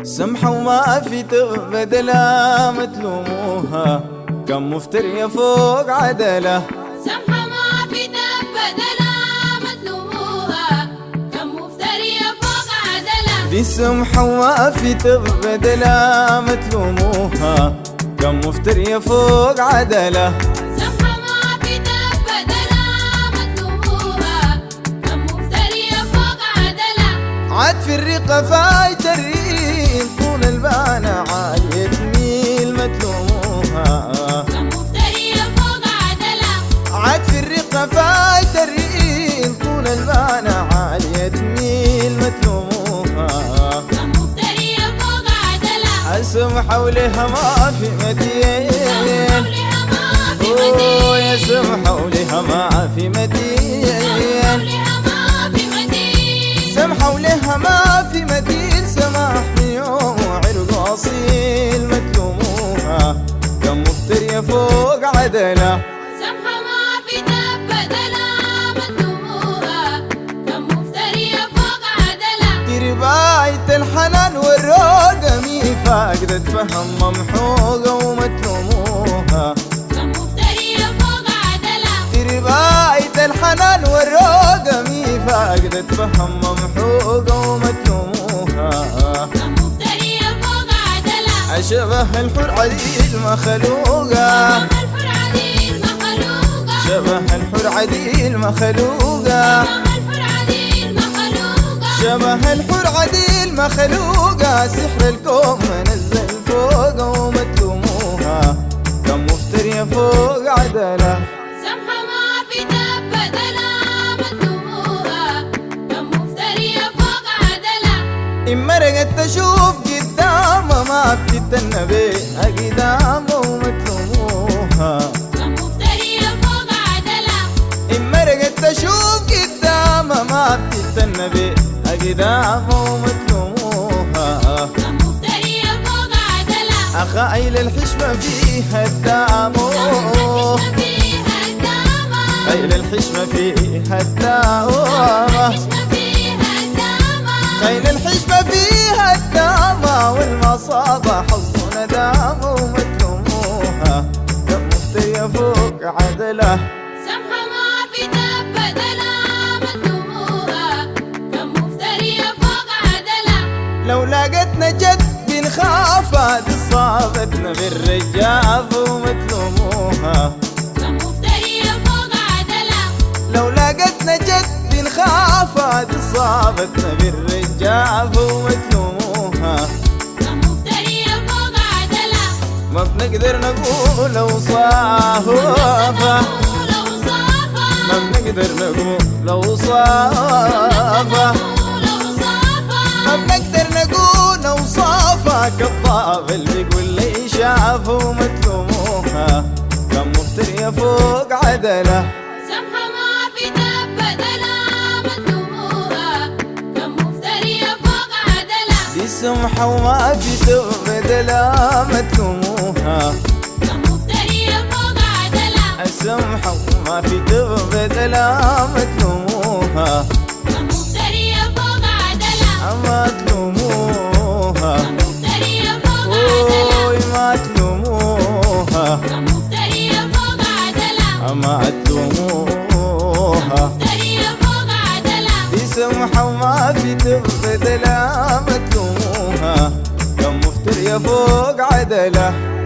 سمحة وما في تبدلها ما تلوموها، كم مفترية فوق عدلة. سمحة ما في تبدلها ما تلوموها، كم مفترية فوق عدلة. دي سمحة وما في تبدلها ما تلوموها، كم مفترية فوق عدلة. سمحة ما في تبدلها ما تلوموها، كم مفترية فوق عدلة. عاد في الرقة فايت الريم طول البانة عالية تميل ما تلوموها، كم مفترية فوق عدلة. عاد في الرقة فايت الريم طول البانة عالية تميل ما تلوموها، كم مفترية فوق عدلة. السمحة ولها ما في مدين، ولها ما في مدين. يا سمحة ولها ما في مدين، ولها ما في مدين. سمحة ولها ما في مدين. سماح في يوم وعرق أصيل ما تلوموها، كم مفترية فوق عدلة. سمحة ما في تبدلها ما تلوموها، كم مفترية فوق عدلة. في رباية الحنان والروقة مي فاقدة تفهم ممحوقة وما تلوموها، كم مفترية فوق عدلة. في رباية الحنان والروقة مي فاقدة تفهم ممحوقة وما تلوموها، كم مفترية فوق عدلة. شبه الحور عديل مخلوقة، الحور عديل مخلوقة. شبه الحور عديل مخلوقة، الحور عديل مخلوقة. شبه الحور عديل مخلوقة. سحر الكون منزل فوقه وما تلوموها، كم مفترية فوق عدلة. سمحة ما في تبدلها ما تلوموها، كم مفترية فوق عدلة. إن مرقت تشوف قدامها ما بتتنى بيها قدامه وما تلوموها، كم مفترية فوق عدلة. إن مرقت تشوف قدامها ما بتتنى بيها قدامه وما تلوموها، كم مفترية فوق عدلة. أخايل الحشمة فيها الدامو، فيها الدامة. خيل الحشمة فيها الدامة، فيها الدامة. خيل الحشمة فيها الدامة. والمصابة حظ ندامة وما تلوموها، كم مفترية فوق عدلة. سمحة ما في تبدلها ما تلوموها، كم مفترية فوق عدلة. لو لاقتنا جد بنخاف دي صابتنا بالرجاف وما تلوموها، كم مفترية فوق عدلة. لو لاقتنا جد بنخاف دي صابتنا بالرجاف وما تلوموها، كم مفترية فوق عدلة. ما بنقدر نقول أوصافها، لو صافة. ما بنقدر نقول أوصافها، لو صافة. ما بنقدر نقول أوصافها. كالضاب اللي بيقول لي شاف وما تلوموها، كم مفترية فوق عدلة. سمحة ما في تبدلها ما تلوموها، كم مفترية فوق عدلة. دي سمحة وما في تبدلها ما تلوموها، كم مفترية فوق عدلة. السمحة وما في تبدلها ما تلوموها، كم مفترية فوق عدلة. ما تلوموها، كم مفترية فوق عدلة. أوي ما تلوموها، كم مفترية فوق عدلة. ما تلوموها. مفترية فوق عدلة. دي سمحة وما في تبدلها ما تلوموها، كم مفترية فوق عدلة.